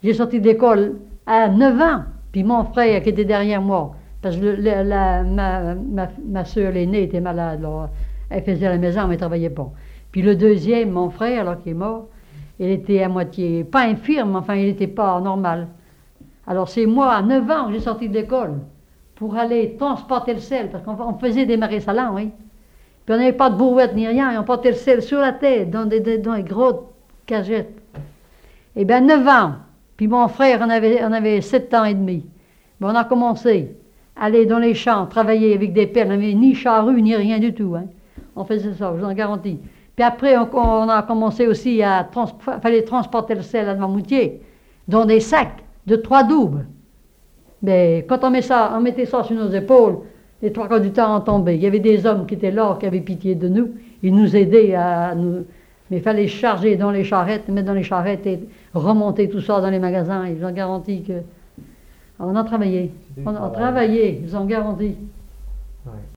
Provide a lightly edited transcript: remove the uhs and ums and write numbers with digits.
J'ai sorti d'école à 9 ans. Puis mon frère qui était derrière moi, parce que ma soeur l'aînée était malade. Alors, elle faisait la maison, mais elle ne travaillait pas. Puis le deuxième, mon frère, là, qui est mort, il était à moitié, pas infirme, enfin, il n'était pas normal. Alors c'est moi, à 9 ans, que j'ai sorti de l'école pour aller transporter le sel, parce qu'on faisait des marais salants, oui. Puis on n'avait pas de brouette ni rien, et on portait le sel sur la tête, dans des grosses cagettes. Eh bien, 9 ans. Puis mon frère on avait 7 ans et demi. Bon, on a commencé à aller dans les champs, travailler avec des pelles. On n'avait ni charrue, ni rien du tout. Hein. On faisait ça, je vous en garantis. Puis après, on a commencé aussi à fallait transporter le sel à Noirmoutier dans des sacs de 3 doubles. Mais quand on mettait ça sur nos épaules, les 3 quarts du temps on tombait. Il y avait des hommes qui étaient là, qui avaient pitié de nous. Ils nous aidaient à nous... Mais il fallait charger dans les charrettes, mettre dans les charrettes et remonter tout ça dans les magasins. Ils ont garanti que... On a travaillé. On a travaillé, ils ont garanti.